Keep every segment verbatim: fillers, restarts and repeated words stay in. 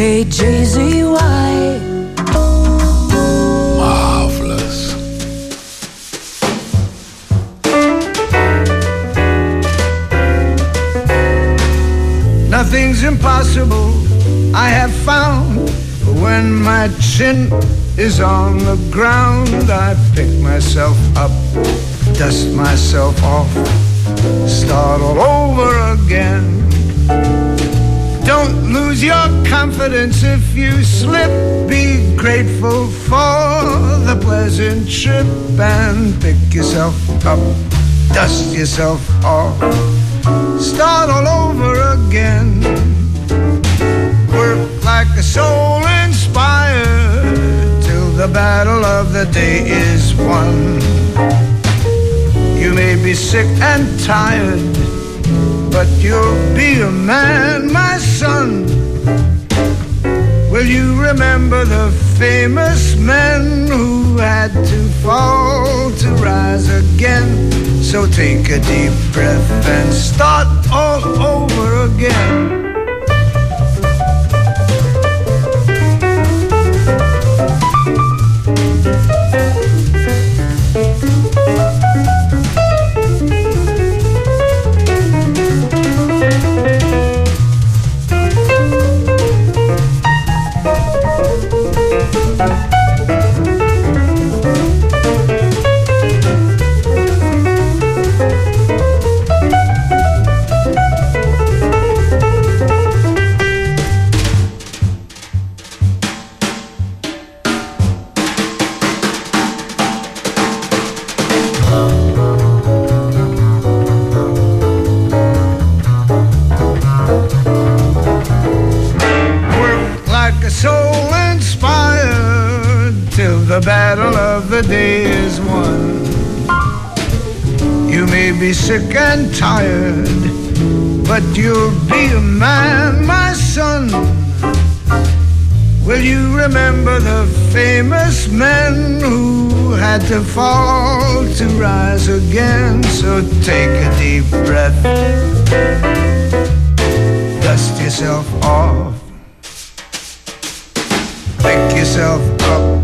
K J Z Y. Marvelous. Nothing's impossible, I have found. When my chin is on the ground, I pick myself up, dust myself off, start all over again. Don't lose your confidence if you slip. Be grateful for the pleasant trip and pick yourself up, dust yourself off, start all over again. Work like a soul inspired till the battle of the day is won. You may be sick and tired, but you'll be a man, my son. Will you remember the famous men who had to fall to rise again? So take a deep breath and start all over again. The battle of the day is won. You may be sick and tired, but you'll be a man, my son. Will you remember the famous men who had to fall to rise again? So take a deep breath, dust yourself off, pick yourself up,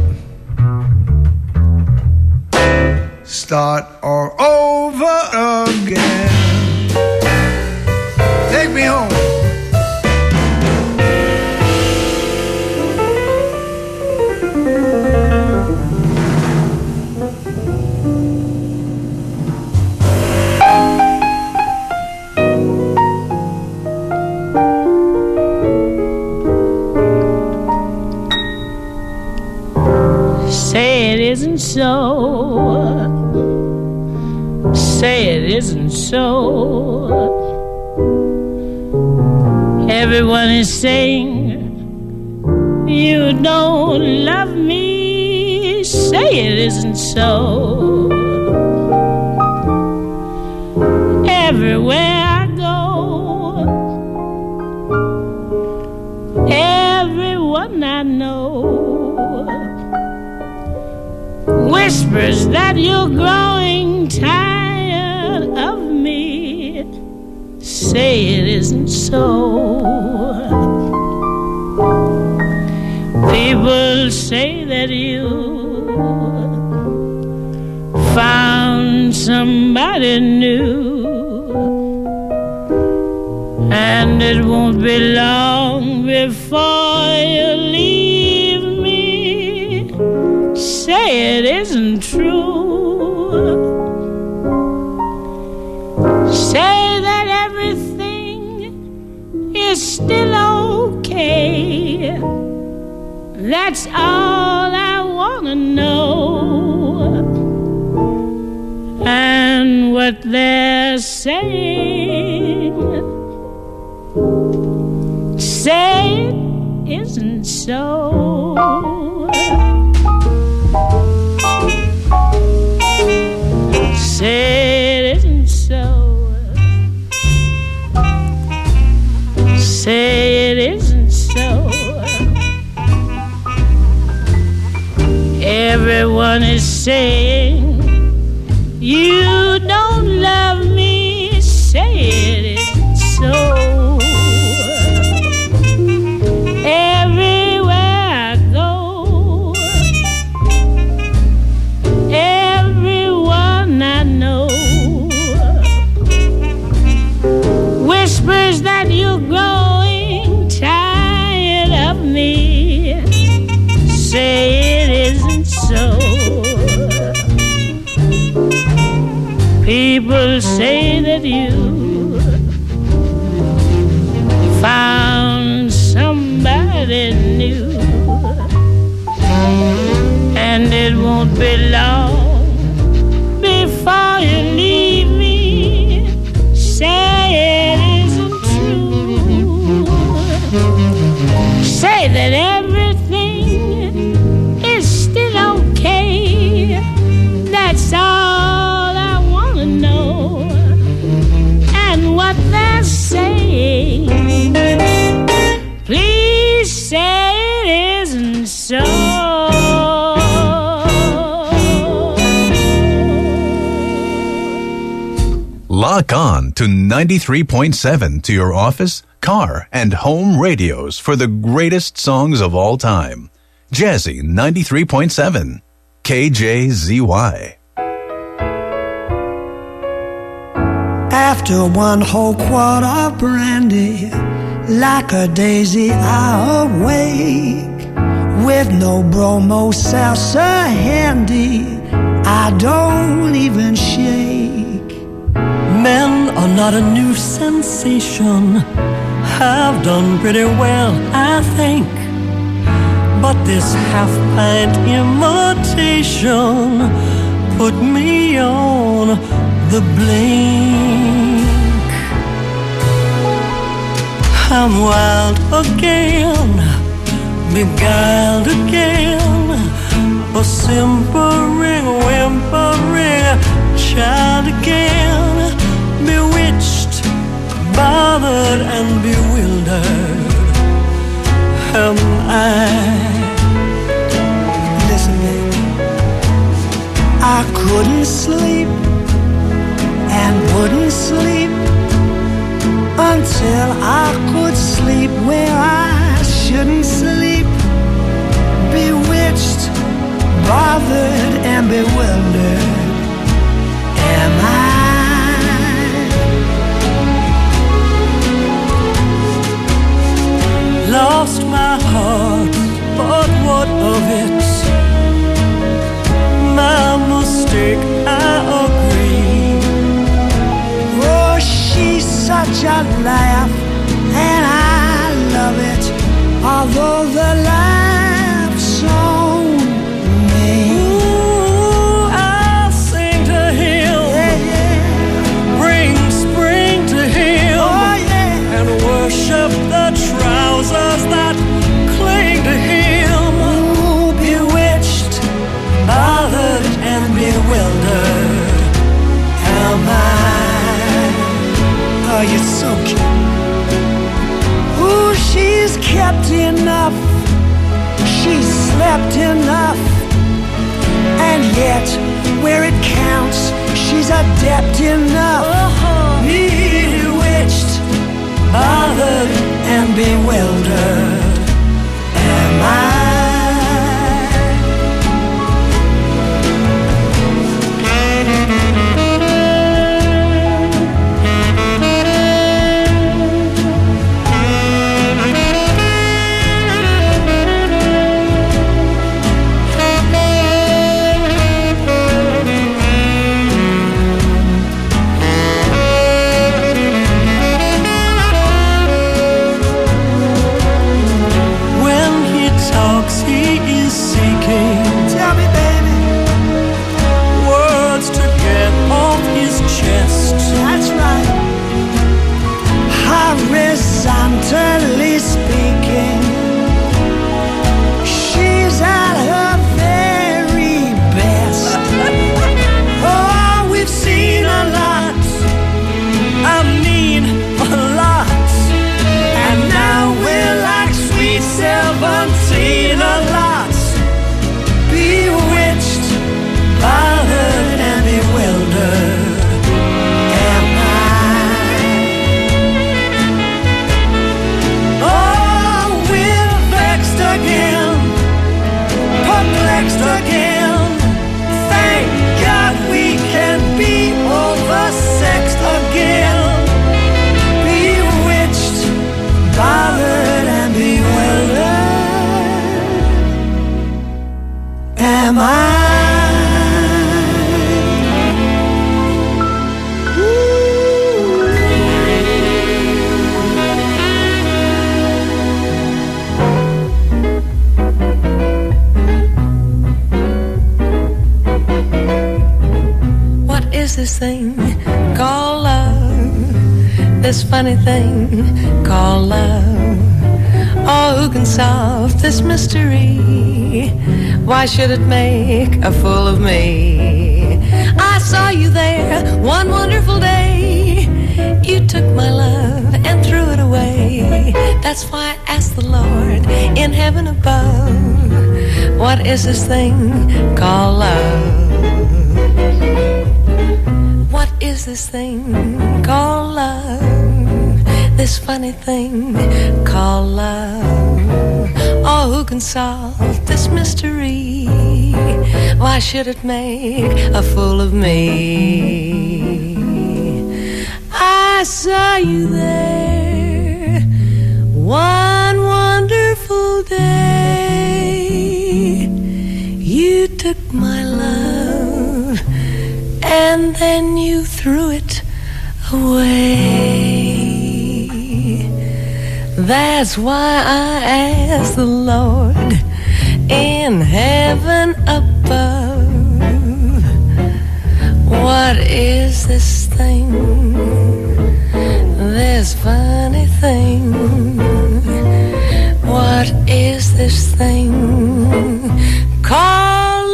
start all over again. Take me home. Say it isn't so. Say it isn't so. Everyone is saying you don't love me. Say it isn't so. Everywhere I go, everyone I know whispers that you're growing tired of me. Say it isn't so. People say that you found somebody new, and it won't be long before you leave me. Say it isn't true. Say that everything is still okay. That's all I wanna know. And what they're saying, say it isn't so. Say it isn't so. Say it isn't so. Everyone is saying you don't love me. Say it isn't so. Every will say that you found somebody new, and it won't be long before you leave me. Say it isn't true. Say that everything is still okay. That's all I want to know. And what they're saying, please say it isn't so. Lock on to ninety-three point seven to your office, car, and home radios for the greatest songs of all time. Jazzy ninety-three point seven, K J Z Y. After one whole quart of brandy, like a daisy I awake, with no bromo salsa handy, I don't even shake. Men are not a new sensation, have done pretty well, I think. But this half-pint imitation put me on the blink. I'm wild again, beguiled again, a simpering, whimpering child again, bewitched, bothered and bewildered am I. Listen, baby, I couldn't sleep and wouldn't sleep until I could sleep where I shouldn't sleep. Bewitched, bothered and bewildered am I. Lost my heart, but what of it? My mistake, I agree. Oh, she's such a laugh, and I love it, although the laugh's so mean. Ooh, I'll sing to him, yeah, yeah. Bring spring to him, oh, yeah. And worship the trousers that cling to him. Ooh, bewitched, bothered and bewildered am I. Oh, you're so cute. Ooh, she's kept enough, she's slept enough, and yet where it counts, she's adept enough. Uh-huh. Bewitched, bothered and bewildered am I. this thing called love? This funny thing called love. Oh, who can solve this mystery? Why should it make a fool of me? I saw you there one wonderful day. You took my love and threw it away. That's why I asked the Lord in heaven above, what is this thing called love? What is this thing called love? This funny thing called love. Oh, who can solve this mystery? Why should it make a fool of me? I saw you there one wonderful day. You took my love and then you threw it away. That's why I asked the Lord in heaven above, what is this thing, this funny thing? What is this thing called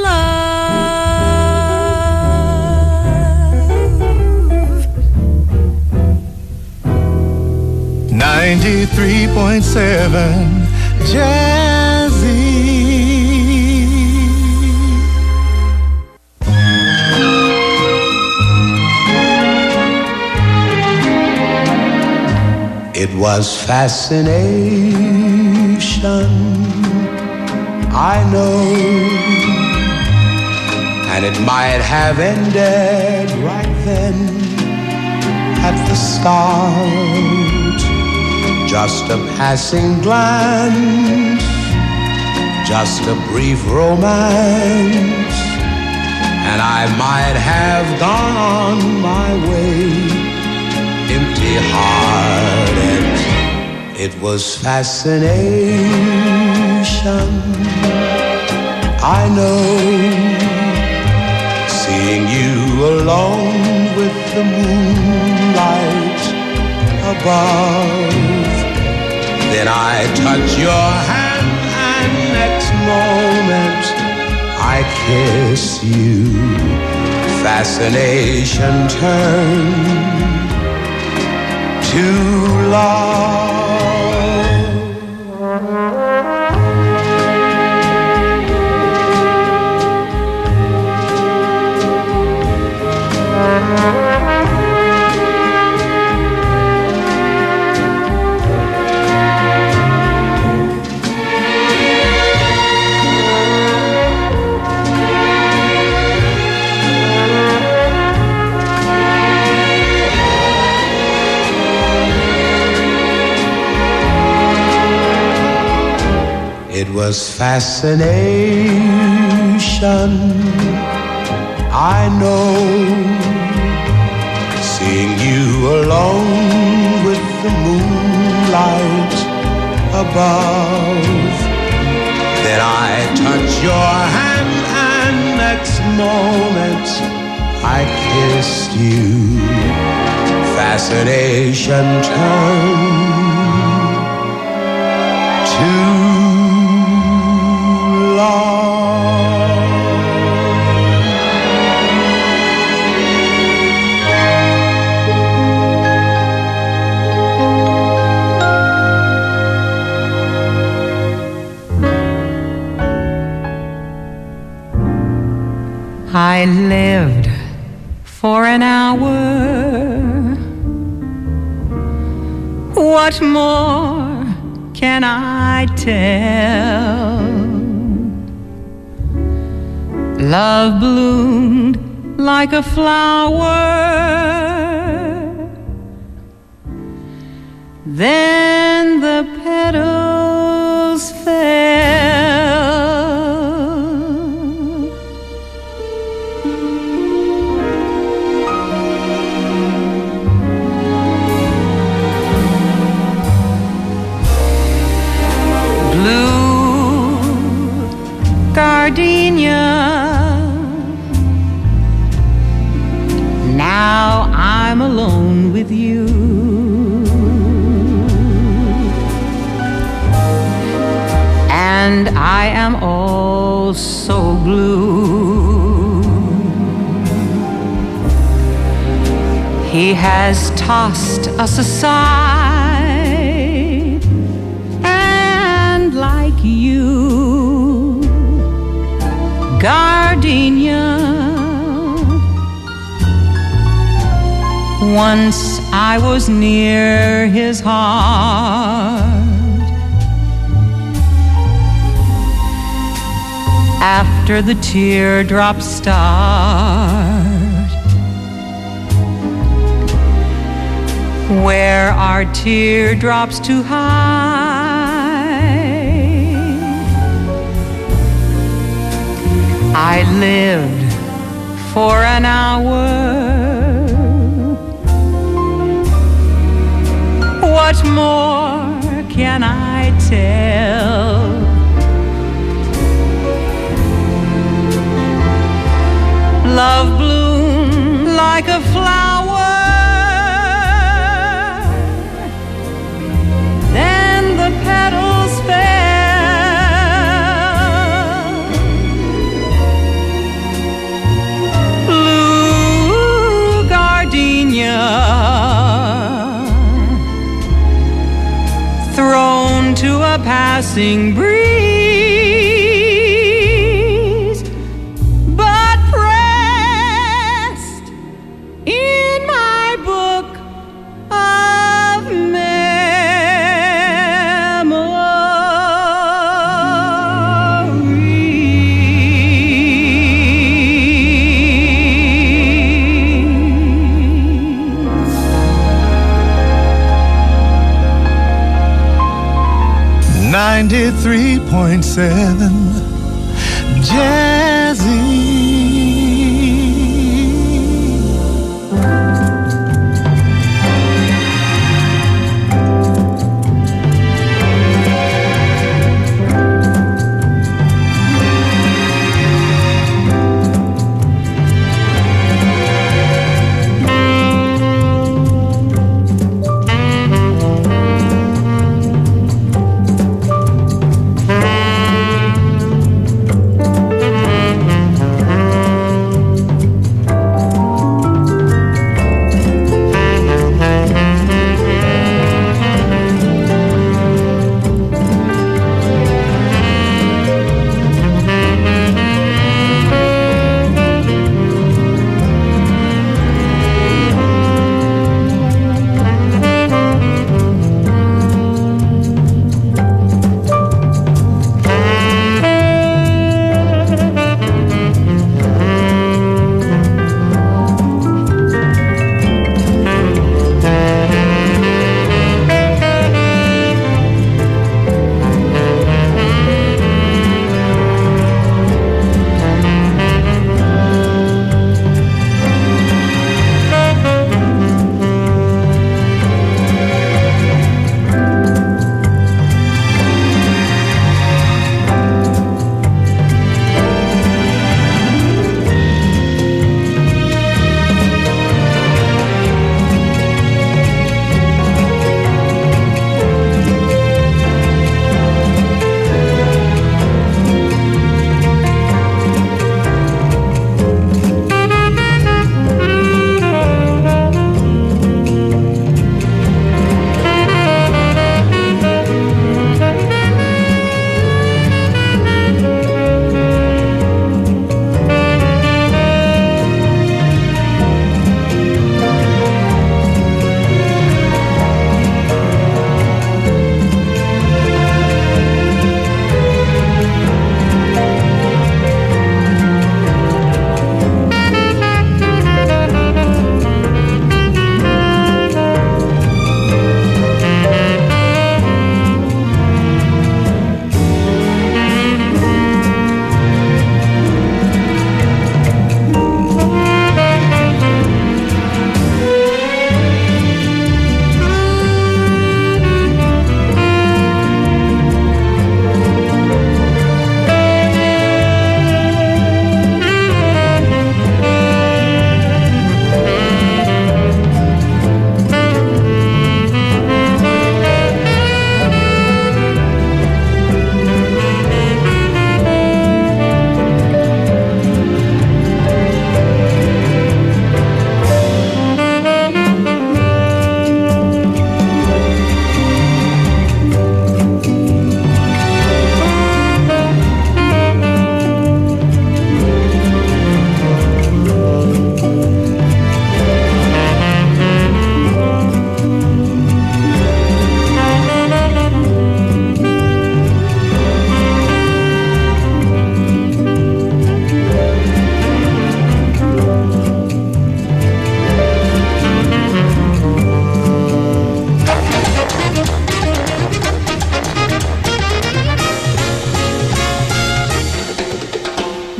love? ninety-three point seven Jazzy. It was fascination, I know, and it might have ended right then at the start. Just a passing glance, just a brief romance, and I might have gone on my way empty-hearted. It was fascination, I know, seeing you alone with the moonlight above. Then I touch your hand and next moment I kiss you. Fascination turned to love. It was fascination, I know, seeing you alone with the moonlight above. Then I touch your hand and next moment I kissed you. Fascination turned to I lived for an hour. What more can I tell? Love bloomed like a flower. Then the petals fell. Gardenia, and I am oh so blue. He has tossed us aside, and like you, gardenia, once I was near his heart. After the teardrops start, where are teardrops to hide? I lived for an hour. What more can I tell? Love bloomed like a flower, then the petals fell. Blue gardenia, thrown to a passing breeze. ninety-three point seven Jazzy.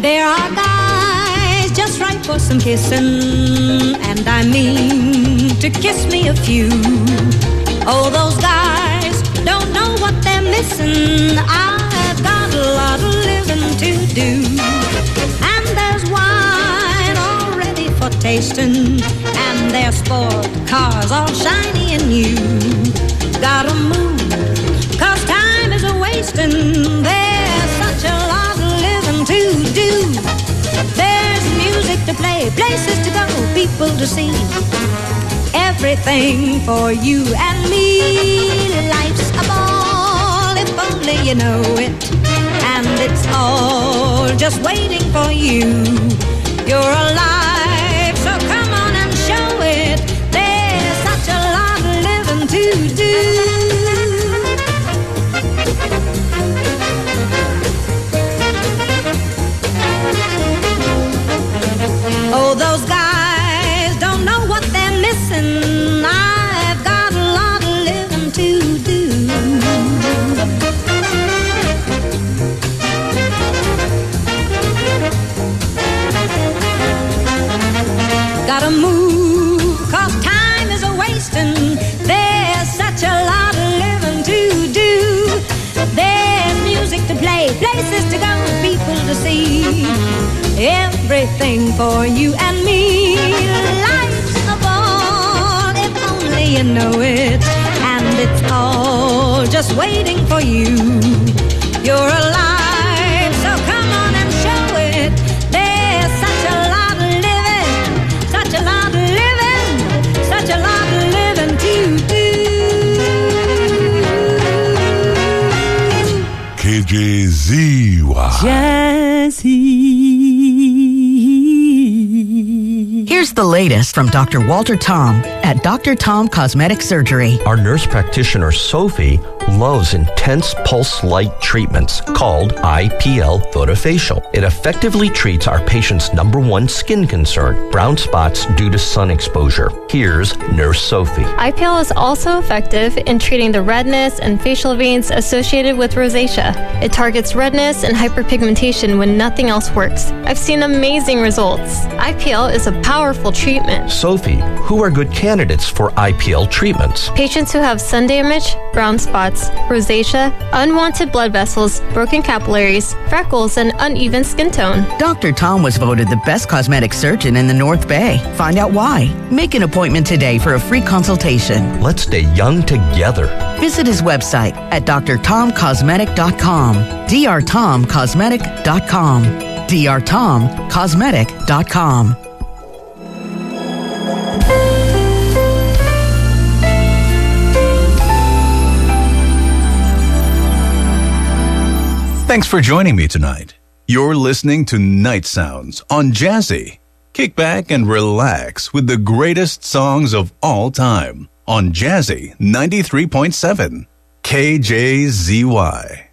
There are guys just right for some kissing, and I mean to kiss me a few. Oh, those guys don't know what they're missing. I've got a lot of living to do. And there's wine already for tasting, and there's sport cars all shiny and new. Gotta move, cause time is a-wasting. There's such a lot of living to do. There's music to play, places to go, people to see. Everything for you and me. Life's a ball, if only you know it. And it's all just waiting for you. You're alive, so come on and show it. There's such a lot of living to do. Oh, those guys don't know what they're missing. I've got a lot of living to do. Gotta move, cause time is a-wasting. There's such a lot of living to do. There's music to play, places to go, people to see. Everything for you and me. Life's a ball, if only you know it. And it's all just waiting for you. You're alive, so come on and show it. There's such a lot of living, such a lot of living, such a lot of living to do. K J Z Y. Jazzy. Here's the latest from Doctor Walter Tom at Doctor Tom Cosmetic Surgery. Our nurse practitioner, Sophie, loves intense pulse light treatments called I P L Photofacial. It effectively treats our patient's number one skin concern, brown spots due to sun exposure. Here's Nurse Sophie. I P L is also effective in treating the redness and facial veins associated with rosacea. It targets redness and hyperpigmentation when nothing else works. I've seen amazing results. I P L is a powerful treatment. Sophie, who are good candidates for I P L treatments? Patients who have sun damage, brown spots, rosacea, unwanted blood vessels, broken capillaries, freckles, and uneven skin tone. Doctor Tom was voted the best cosmetic surgeon in the North Bay. Find out why. Make an appointment today for a free consultation. Let's stay young together. Visit his website at d r tom cosmetic dot com. d r tom cosmetic dot com. d r tom cosmetic dot com. Thanks for joining me tonight. You're listening to Night Sounds on Jazzy. Kick back and relax with the greatest songs of all time on Jazzy ninety-three point seven K J Z Y.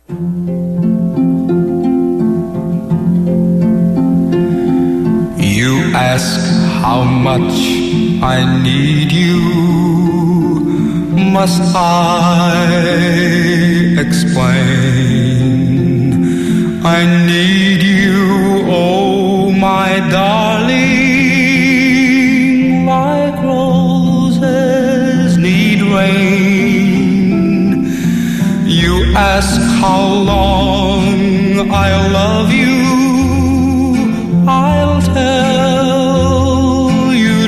You ask how much I need you. Must I explain? I need you, oh my darling, like roses need rain. You ask how long I'll love you, I'll tell you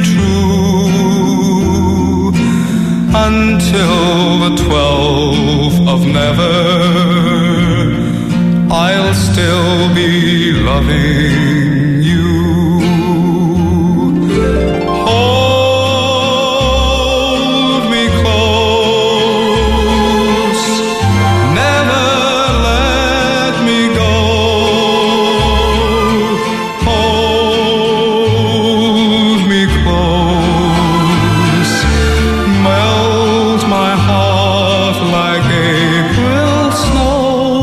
true, until the twelfth of never. I'll still be loving you. Hold me close, never let me go. Hold me close, melt my heart like April snow.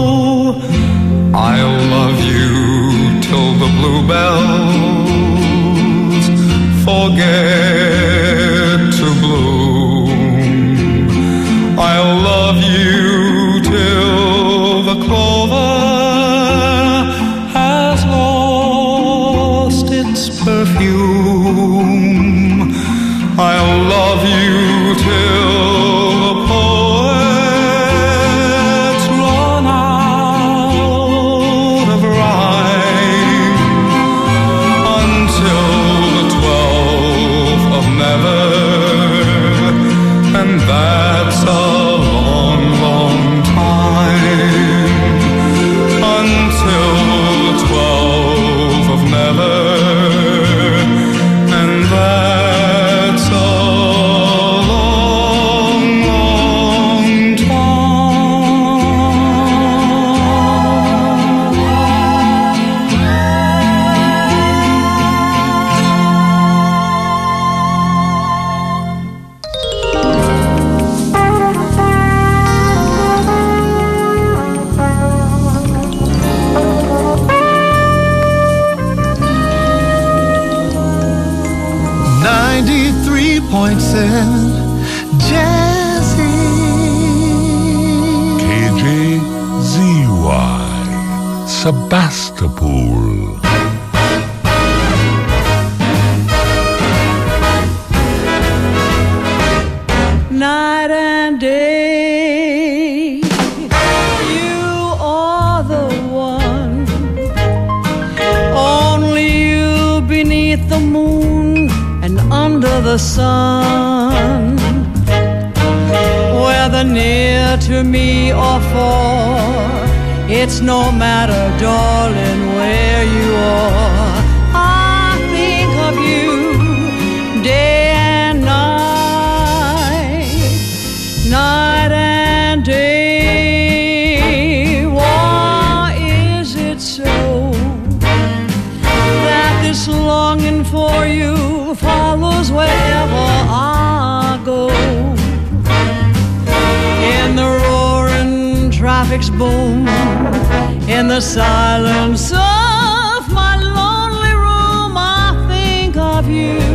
I'll love you till the bluebells forget to bloom. I'll love you till the clover has lost why, Sebastopol. Night and day, you are the one. Only you beneath the moon and under the sun. Whether near to me or far, it's no matter, darling, where you are. I think of you day and night, night and day. Why is it so that this longing for you follows wherever I go? In the roaring traffic's boom, in the silence of my lonely room, I think of you.